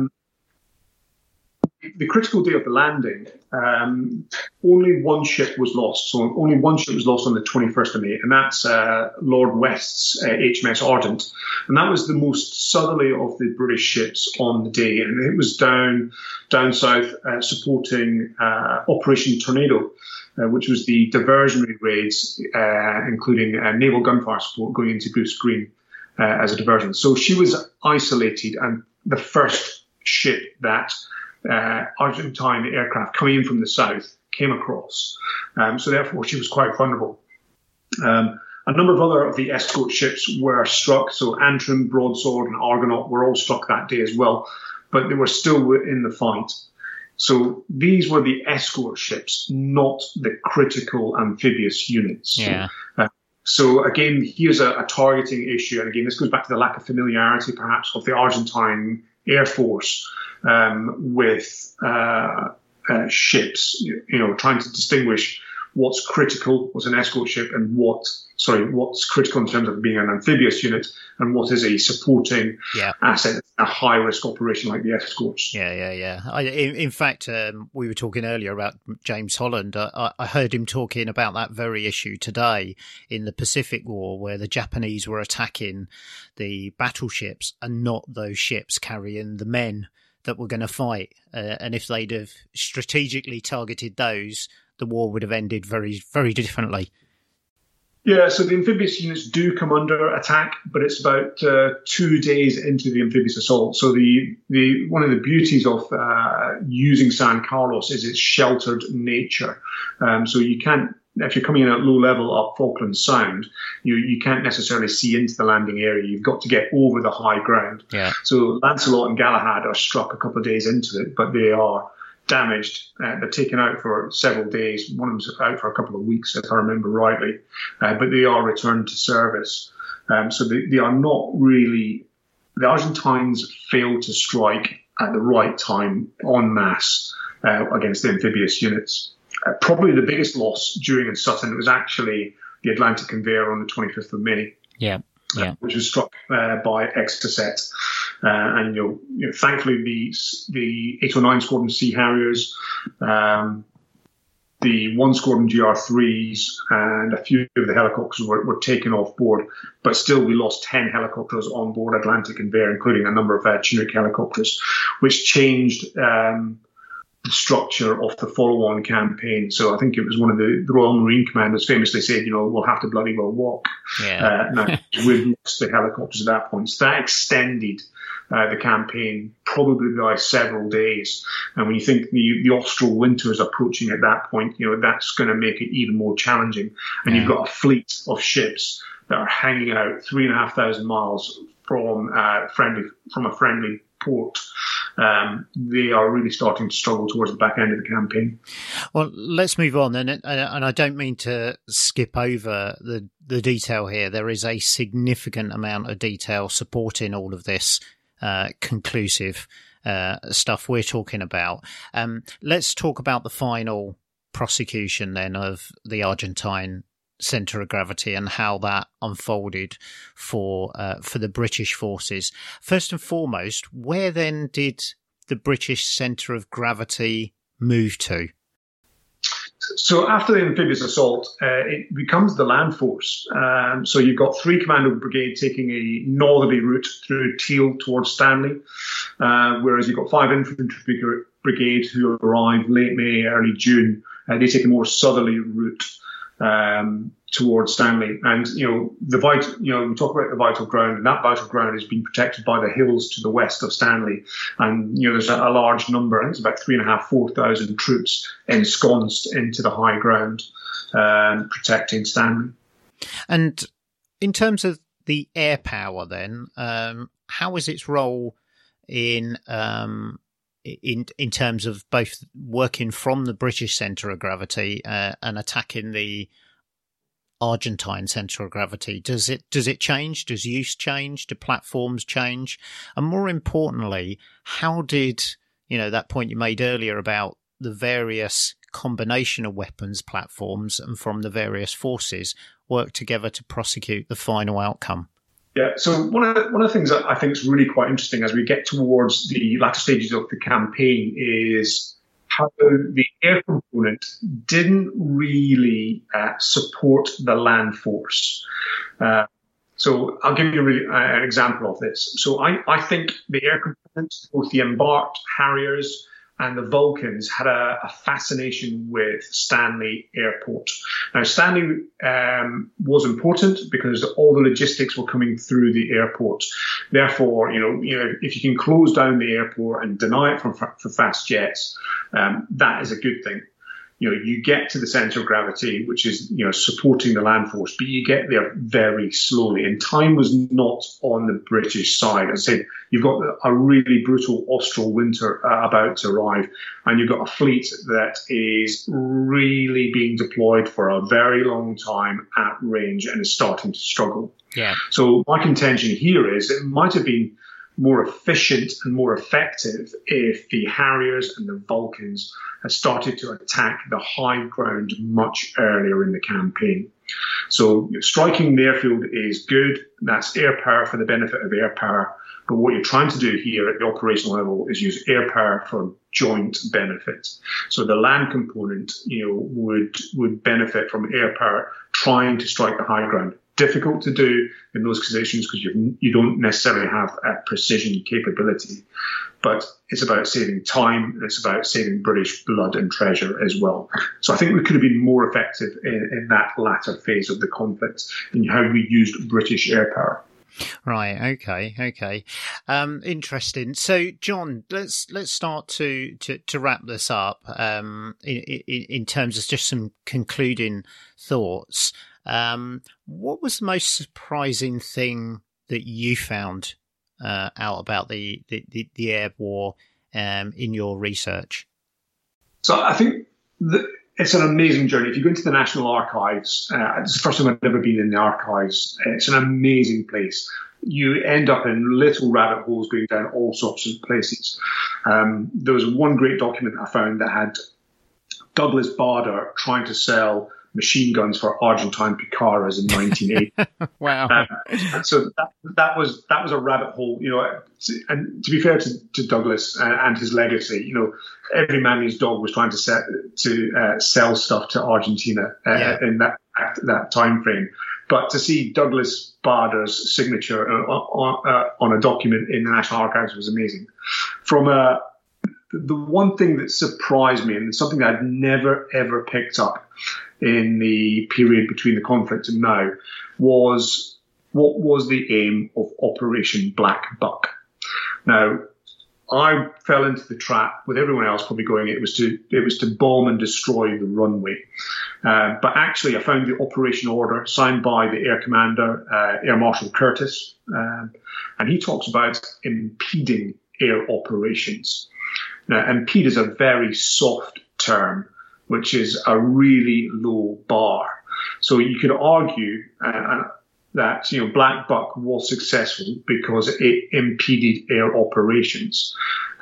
Speaker 4: the critical day of the landing, only one ship was lost. So only one ship was lost on the 21st of May, and that's Lord West's HMS Ardent. And that was the most southerly of the British ships on the day. And it was down south supporting Operation Tornado, which was the diversionary raids, including naval gunfire support going into Goose Green as a diversion. So she was isolated, and the first ship that Argentine aircraft coming in from the south came across. So therefore, she was quite vulnerable. A number of other of the escort ships were struck. So Antrim, Broadsword, and Argonaut were all struck that day as well, but they were still in the fight. So these were the escort ships, not the critical amphibious units.
Speaker 2: Yeah.
Speaker 4: So again, here's a targeting issue. And again, this goes back to the lack of familiarity, perhaps, of the Argentine Air Force with ships, trying to distinguish what's critical, what's an escort ship, and what's critical in terms of being an amphibious unit, and what is a supporting asset, a high-risk operation like the escorts.
Speaker 2: Yeah. In fact, we were talking earlier about James Holland. I heard him talking about that very issue today in the Pacific War, where the Japanese were attacking the battleships and not those ships carrying the men that were going to fight. And if they'd have strategically targeted those, the war would have ended very, very differently.
Speaker 4: Yeah, so the amphibious units do come under attack, but it's about 2 days into the amphibious assault. So the one of the beauties of using San Carlos is its sheltered nature. So you can't, if you're coming in at low level up Falkland Sound, you can't necessarily see into the landing area. You've got to get over the high ground.
Speaker 2: Yeah.
Speaker 4: So Lancelot and Galahad are struck a couple of days into it, but they are damaged. They're taken out for several days. One of them's out for a couple of weeks, if I remember rightly, but they are returned to service. So they are not really. The Argentines failed to strike at the right time en masse against the amphibious units. Probably the biggest loss during Sutton was actually the Atlantic Conveyor on the 25th of May.
Speaker 2: Yeah.
Speaker 4: Which was struck by Exocet. And thankfully the 809 Squadron Sea Harriers, the 1 Squadron GR3s, and a few of the helicopters were taken off board. But still, we lost 10 helicopters on board Atlantic Conveyor, including a number of Chinook helicopters, which changed the structure of the follow-on campaign. So I think it was one of the Royal Marine Commanders famously said, we'll have to bloody well walk.
Speaker 2: Yeah.
Speaker 4: Now, we've lost the helicopters at that point. So that extended the campaign probably by several days. And when you think the austral winter is approaching at that point, that's going to make it even more challenging. And you've got a fleet of ships that are hanging out 3,500 miles from a friendly port. They are really starting to struggle towards the back end of the campaign.
Speaker 2: Well, let's move on then. And I don't mean to skip over the detail here. There is a significant amount of detail supporting all of this conclusive stuff we're talking about. Let's talk about the final prosecution then of the Argentine centre of gravity and how that unfolded for the British forces. First and foremost, where then did the British centre of gravity move to?
Speaker 4: So after the amphibious assault, it becomes the land force. So you've got 3 Commando Brigade taking a northerly route through Teal towards Stanley, whereas you've got 5 Infantry Brigade who arrive late May, early June. They take a more southerly route towards Stanley. And, we talk about the vital ground, and that vital ground is being protected by the hills to the west of Stanley. And, there's a large number, I think it's about 3,500-4,000 troops ensconced into the high ground, protecting Stanley.
Speaker 2: And in terms of the air power then, how was its role in terms of both working from the British centre of gravity and attacking the Argentine centre of gravity? Does it change? Does use change? Do platforms change? And more importantly, how did, that point you made earlier about the various combination of weapons platforms and from the various forces work together to prosecute the final outcome?
Speaker 4: Yeah, so one of the things that I think is really quite interesting as we get towards the latter stages of the campaign is how the air component didn't really support the land force. So I'll give you an example of this. So I think the air component, both the embarked Harriers and the Vulcans, had a fascination with Stanley Airport. Now, Stanley was important because all the logistics were coming through the airport. Therefore, if you can close down the airport and deny it for fast jets, that is a good thing. You get to the centre of gravity, which is, supporting the land force, but you get there very slowly. And time was not on the British side. As I said, you've got a really brutal austral winter about to arrive, and you've got a fleet that is really being deployed for a very long time at range and is starting to struggle.
Speaker 2: Yeah.
Speaker 4: So my contention here is it might have been more efficient and more effective if the Harriers and the Vulcans had started to attack the high ground much earlier in the campaign. So striking the airfield is good. That's air power for the benefit of air power. But what you're trying to do here at the operational level is use air power for joint benefit. So the land component, would benefit from air power trying to strike the high ground. difficult to do in those conditions because you don't necessarily have a precision capability. But it's about saving time, and it's about saving British blood and treasure as well. So I think we could have been more effective in that latter phase of the conflict in how we used British air power.
Speaker 2: Right. Okay. Interesting. So, John, let's start to wrap this up. In terms of just some concluding thoughts. What was the most surprising thing that you found out about the air war in your research?
Speaker 4: So I think it's an amazing journey. If you go into the National Archives, it's the first time I've ever been in the archives. It's an amazing place. You end up in little rabbit holes going down all sorts of places. There was one great document I found that had Douglas Bader trying to sell machine guns for Argentine picaras in 1980.
Speaker 2: Wow!
Speaker 4: So that was a rabbit hole, you know. And to be fair to Douglas and his legacy, you know, every man and his dog was trying to sell stuff to Argentina in that time frame. But to see Douglas Bader's signature on a document in the National Archives was amazing. The one thing that surprised me, and something I'd never ever picked up in the period between the conflict and now, was what was the aim of Operation Black Buck. Now, I fell into the trap with everyone else probably going, it was to bomb and destroy the runway. But actually, I found the operation order signed by the Air Commander, Air Marshal Curtis, and he talks about impeding air operations. Now, impede is a very soft term, which is a really low bar. So you could argue that, you know, Black Buck was successful because it impeded air operations.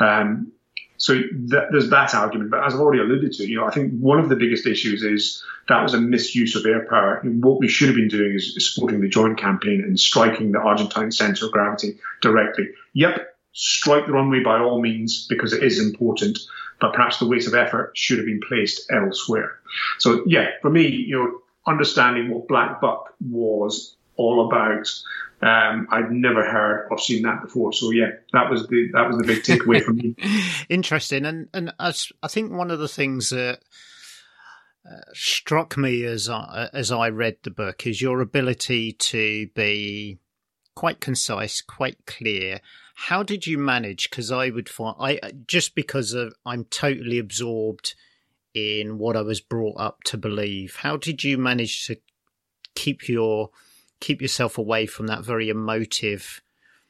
Speaker 4: So there's that argument. But as I've already alluded to, you know, I think one of the biggest issues is that was a misuse of air power. What we should have been doing is supporting the joint campaign and striking the Argentine center of gravity directly. Yep, strike the runway by all means because it is important, but perhaps the weight of effort should have been placed elsewhere. So yeah, for me, you know, understanding what Black Buck was all about, I'd never heard or seen that before. So yeah, that was the big takeaway for me.
Speaker 2: Interesting, and I think one of the things that struck me as I read the book is your ability to be quite concise, quite clear. How did you manage? Because I would find, just because I'm totally absorbed in what I was brought up to believe. How did you manage to keep yourself away from that very emotive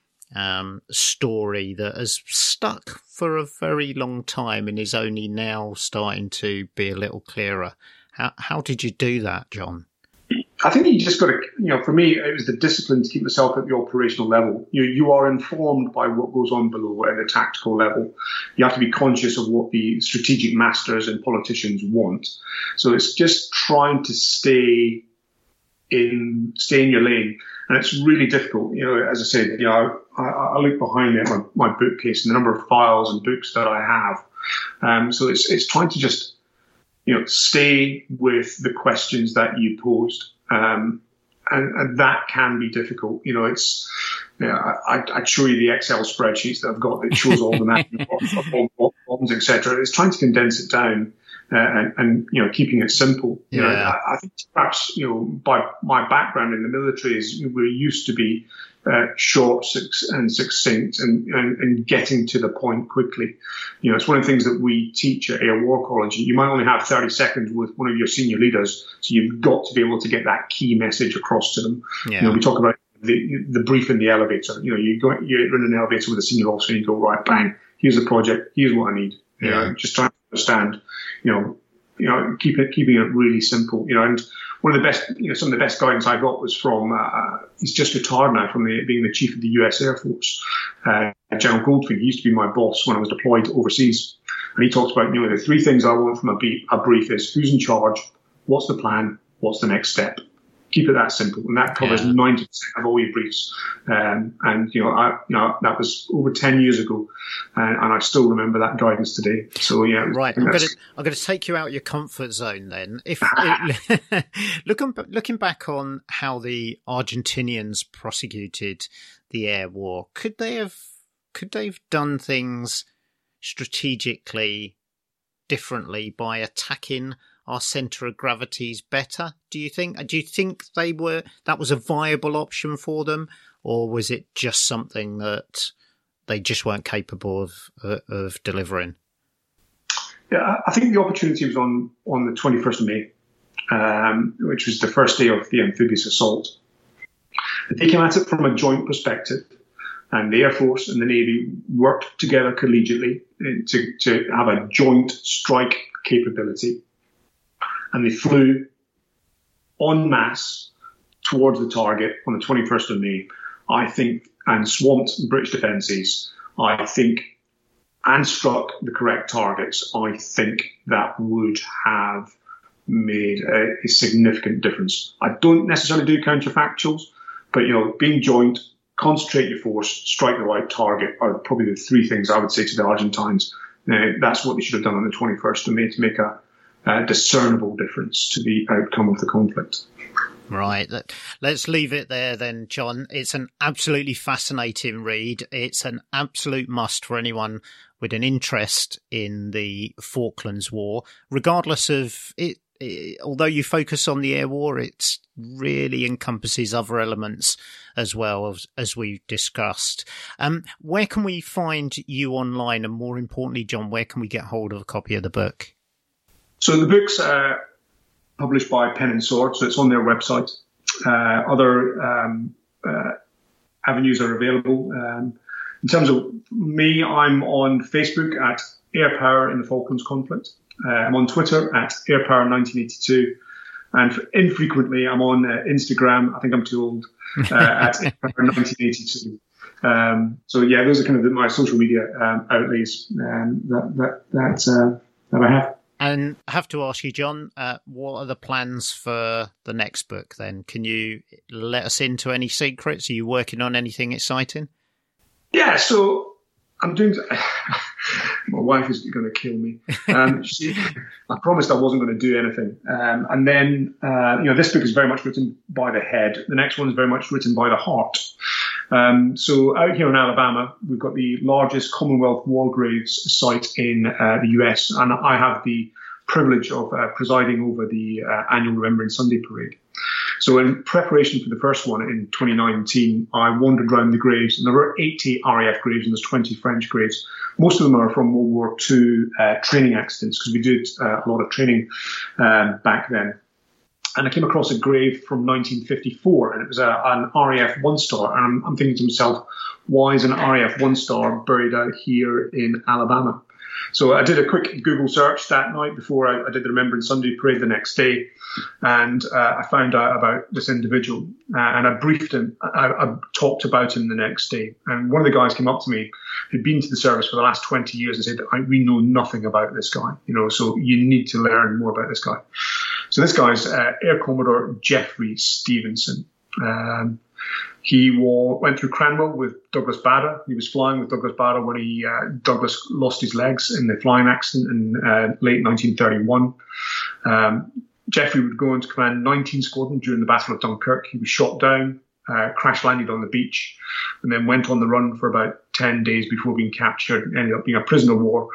Speaker 2: story that has stuck for a very long time and is only now starting to be a little clearer? How did you do that, John?
Speaker 4: I think you just got to, you know, for me, it was the discipline to keep yourself at the operational level. You are informed by what goes on below at the tactical level. You have to be conscious of what the strategic masters and politicians want. So it's just trying to stay in your lane. And it's really difficult. You know, as I said, you know, I look behind me at my bookcase and the number of files and books that I have. So it's trying to just, you know, stay with the questions that you posed. And that can be difficult. You know, it's, you know, I'd show you the Excel spreadsheets that I've got that shows all the mapping of bombs, etc. It's trying to condense it down and you know, keeping it simple. You know, I think perhaps, you know, by my background in the military is we're used to be short and succinct and getting to the point quickly. You know, it's one of the things that we teach at Air War College. You might only have 30 seconds with one of your senior leaders, so you've got to be able to get that key message across to them. You know, we talk about the brief in the elevator. You know, you're in an elevator with a senior officer and you go, right, bang, here's the project, here's what I need. You know, just trying to understand, you know, keeping it really simple. You know, and one of the best, you know, some of the best guidance I got was from, he's just retired now from being the chief of the US Air Force, General Goldfein. He used to be my boss when I was deployed overseas. And he talks about, you know, the three things I want from a brief is who's in charge, what's the plan, what's the next step. Keep it that simple, and that covers 90% of all your briefs. And that was over 10 years ago, and I still remember that guidance today. So yeah,
Speaker 2: right. I'm going to take you out of your comfort zone then. If looking back on how the Argentinians prosecuted the air war, could they have done things strategically differently by attacking our centre of gravities better? Do you think that was a viable option for them, or was it just something that they just weren't capable of delivering?
Speaker 4: Yeah, I think the opportunity was on the 21st of May, which was the first day of the amphibious assault. They came at it from a joint perspective, and the Air Force and the Navy worked together collegiately to have a joint strike capability. And they flew en masse towards the target on the 21st of May, I think, and swamped British defences, I think, and struck the correct targets. I think that would have made a significant difference. I don't necessarily do counterfactuals, but, being joint, concentrate your force, strike the right target are probably the three things I would say to the Argentines. That's what they should have done on the 21st of May to make a discernible difference to the outcome of the conflict.
Speaker 2: Right. Let's leave it there then, John. It's an absolutely fascinating read. It's an absolute must for anyone with an interest in the Falklands War, regardless of it. Although you focus on the air war, it really encompasses other elements as well, as we've discussed. Where can we find you online? And more importantly, John, where can we get hold of a copy of the book?
Speaker 4: So the book's published by Pen and Sword, so it's on their website. Other avenues are available. In terms of me, I'm on Facebook at Air Power in the Falklands Conflict. I'm on Twitter at AirPower1982. And infrequently, I'm on Instagram, I think I'm too old, at AirPower1982. So yeah, those are kind of my social media outlays that I have.
Speaker 2: And I have to ask you, John, what are the plans for the next book then? Can you let us into any secrets? Are you working on anything exciting?
Speaker 4: Yeah, so I'm doing... My wife is going to kill me. I promised I wasn't going to do anything. And then, this book is very much written by the head. The next one is very much written by the heart. So out here in Alabama, we've got the largest Commonwealth War Graves site in the US, and I have the privilege of presiding over the annual Remembrance Sunday Parade. So in preparation for the first one in 2019, I wandered around the graves, and there were 80 RAF graves and there's 20 French graves. Most of them are from World War II training accidents, because we did a lot of training back then. And I came across a grave from 1954, and it was an RAF 1-star. And I'm thinking to myself, why is an RAF 1-star buried out here in Alabama? So I did a quick Google search that night before I did the Remembrance Sunday Parade the next day, and I found out about this individual, and I briefed him. I talked about him the next day, and one of the guys came up to me who'd been to the service for the last 20 years and said, we know nothing about this guy, so you need to learn more about this guy. So this guy's Air Commodore Jeffrey Stevenson. He went through Cranwell with Douglas Bader. He was flying with Douglas Bader when Douglas lost his legs in the flying accident in late 1931. Jeffrey would go on to command 19 Squadron during the Battle of Dunkirk. He was shot down, crash landed on the beach, and then went on the run for about 10 days before being captured, ended up being a prisoner of war,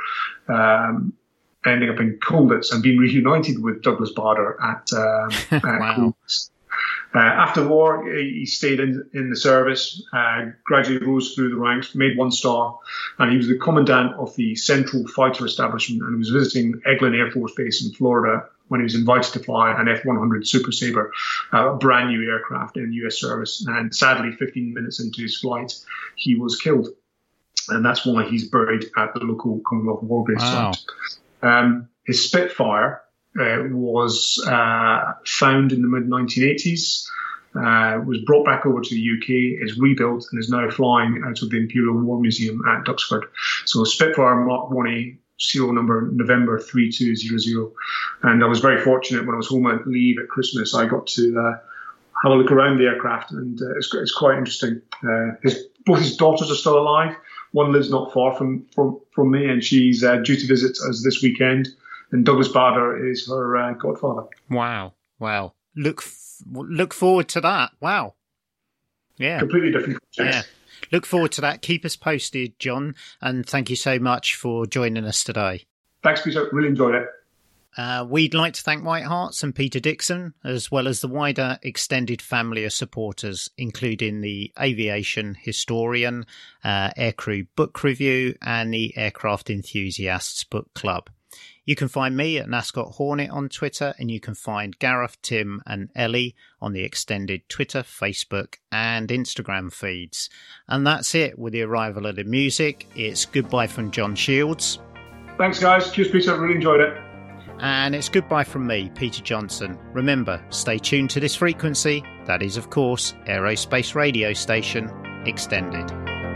Speaker 4: ending up in Colditz and being reunited with Douglas Bader at
Speaker 2: wow.
Speaker 4: Colditz. After the war, he stayed in the service, gradually rose through the ranks, made 1-star, and he was the commandant of the Central Fighter Establishment, and he was visiting Eglin Air Force Base in Florida when he was invited to fly an F-100 Super Sabre, a brand new aircraft in U.S. service. And sadly, 15 minutes into his flight, he was killed. And that's why he's buried at the local Commonwealth War Graves site. His Spitfire was found in the mid-1980s, was brought back over to the UK, is rebuilt, and is now flying out of the Imperial War Museum at Duxford. So Spitfire Mark 1A, serial number November 3200. And I was very fortunate when I was home on leave at Christmas. I got to have a look around the aircraft, and it's quite interesting. Both his daughters are still alive. One lives not far from me, and she's due to visit us this weekend. And Douglas Bader is her godfather.
Speaker 2: Wow. Look forward to that. Wow. Yeah.
Speaker 4: Completely different projects.
Speaker 2: Yeah. Look forward to that. Keep us posted, John, and thank you so much for joining us today.
Speaker 4: Thanks, Peter. Really enjoyed it.
Speaker 2: We'd like to thank White Harts and Peter Dixon, as well as the wider extended family of supporters, including the Aviation Historian, Aircrew Book Review, and the Aircraft Enthusiasts Book Club. You can find me at Nascot Hornet on Twitter, and you can find Gareth, Tim and Ellie on the extended Twitter, Facebook and Instagram feeds. And that's it with the arrival of the music. It's goodbye from John Shields.
Speaker 4: Thanks, guys. Cheers, Peter. Really enjoyed it.
Speaker 2: And it's goodbye from me, Peter Johnson. Remember, stay tuned to this frequency. That is, of course, Aerospace Radio Station Extended.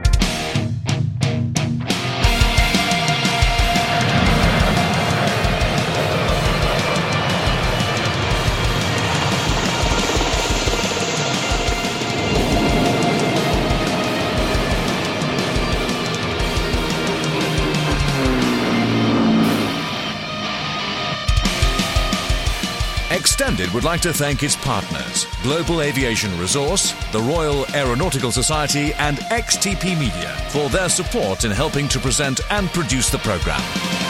Speaker 3: Extended would like to thank its partners, Global Aviation Resource, the Royal Aeronautical Society and XTP Media for their support in helping to present and produce the programme.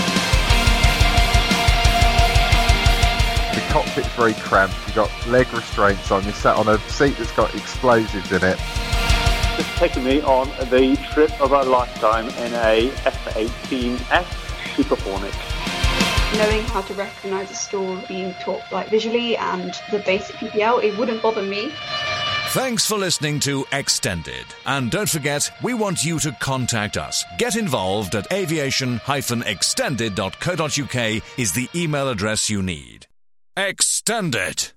Speaker 7: The cockpit's very cramped, you've got leg restraints on, you're sat on a seat that's got explosives in it.
Speaker 8: Just taking me on the trip of a lifetime in a F-18F Super Hornet.
Speaker 9: Knowing how to recognise a store being taught like visually and the basic PPL, it wouldn't bother me.
Speaker 3: Thanks for listening to Extended. And don't forget, we want you to contact us. Get involved at aviation-extended.co.uk is the email address you need. Extended.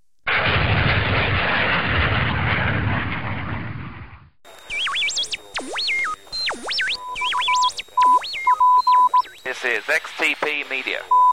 Speaker 10: This is XTP Media.